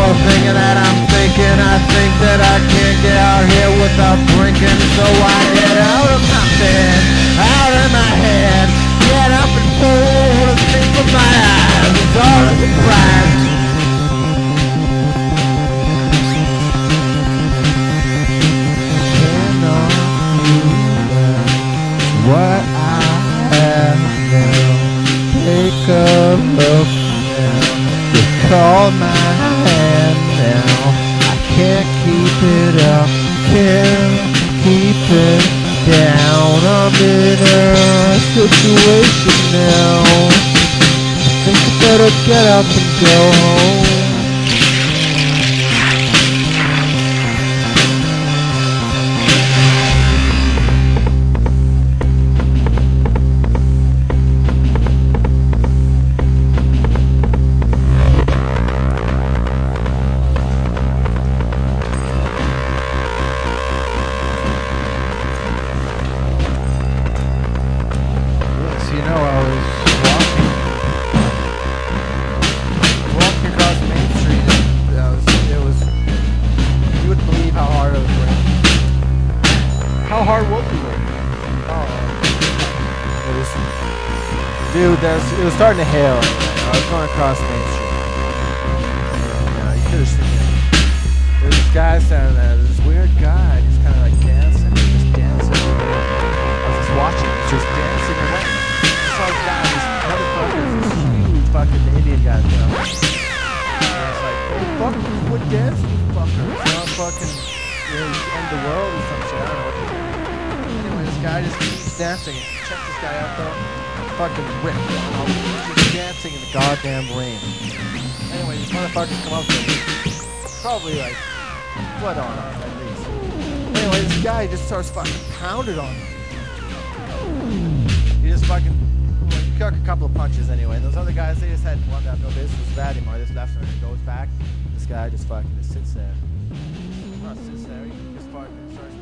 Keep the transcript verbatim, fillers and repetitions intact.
thinking that I'm thinking. I think that I can't get out here without drinking. So I get out of my bed, out of my head, get up and pull the thing with my eyes. It's all a surprise. What I have now, take a look now, just call my hand now. I can't keep it up, can't keep it down. I'm in a situation now, I think I better get up and go home. Dude, that's, it was starting to hail. I was going across Main Street. And, uh, you could have seen it. There's this guy standing there. There's this weird guy. He's kind of like dancing. He's just dancing. I was just watching. He's just dancing away. I saw this guy. This motherfucker. This huge fucking Indian guy. You know? And I was like, hey, fuck, quit dancing, you fucker. It's not fucking, you know, end the world or some shit. I don't know what to do. Anyway, this guy just keeps dancing. Check this guy out, though. Fucking ripped, just dancing in the goddamn rain. Anyway, these motherfuckers come up to me. Probably like, blood on him, at least. Anyway, this guy just starts fucking pounding on him. He just fucking, well, he took a couple of punches anyway. And those other guys, they just had one that no business with that anymore. They just left him and goes back. This guy just fucking just sits there. Not sits there, he just fucking starts